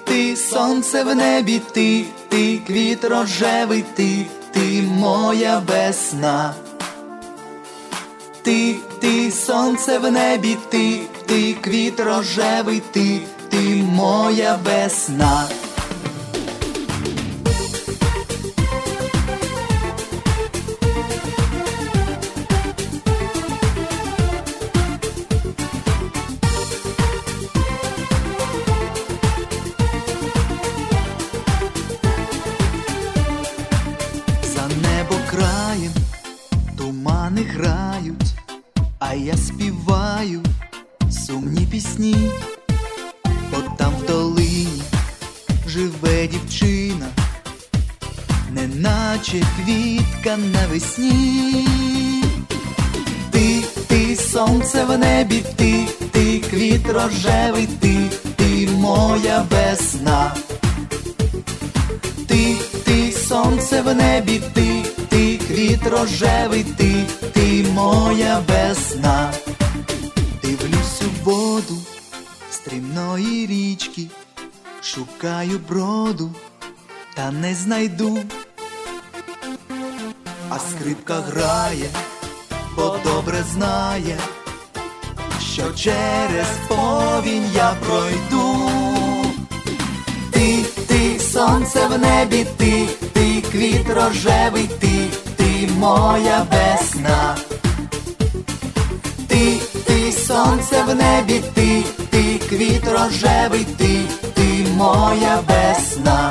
ти, сонце в небі, ти, квіт рожевий, ти моя весна. Ти, сонце в небі, ти, квіт рожевий, ти моя весна. Краєм тумани грають, а я співаю сумні пісні, бо там в долині живе дівчина, неначе квітка навесні. Ти, сонце в небі, ти, квіт рожевий, ти моя весна. Ти, сонце в небі, ти, квіт рожевий, ти моя весна. Дивлюсь у воду стрімної річки, шукаю броду, та не знайду. А скрипка грає, бо добре знає, що через повінь я пройду. Ти, сонце в небі, ти, квіт рожевий, ти моя весна. Ти, сонце в небі, ти, квіт рожевий, ти моя весна.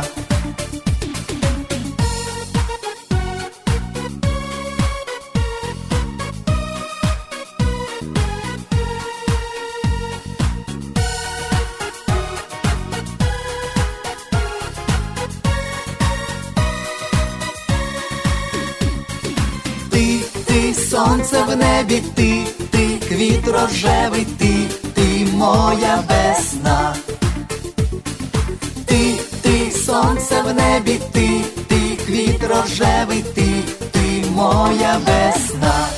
Ти, сонце в небі, ти, квіт рожевий, ти моя весна. Ти, сонце в небі, ти, квіт рожевий, ти моя весна.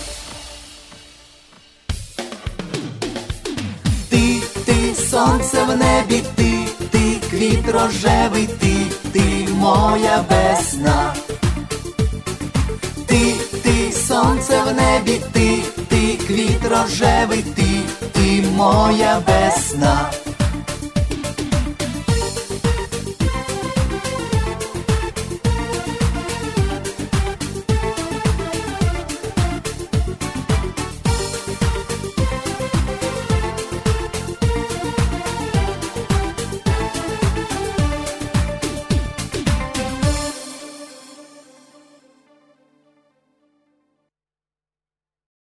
Ти, сонце в небі, ти, квіт рожевий, ти моя весна. Ти, сонце в небі, ти, квіт рожевий, ти моя весна.